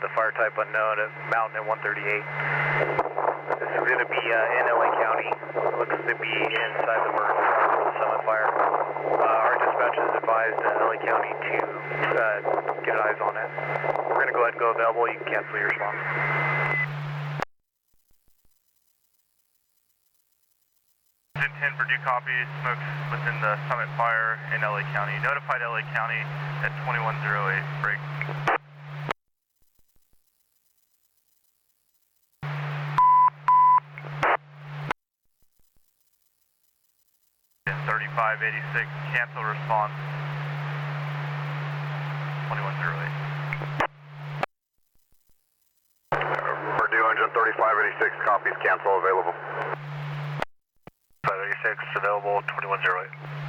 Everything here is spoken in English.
fire type unknown at Mountain at 138. This is going to be in LA County. Looks to be inside the burn for the Summit fire. Our dispatch has advised LA County to get eyes on it. We're going to go ahead and go available. You can cancel your response. 10 Purdue copy, smoke within the Summit fire in LA County. Notified LA County at 2108, break. 3586, cancel response. 2108. Purdue engine 3586, copies, cancel available. 586 available, 2108.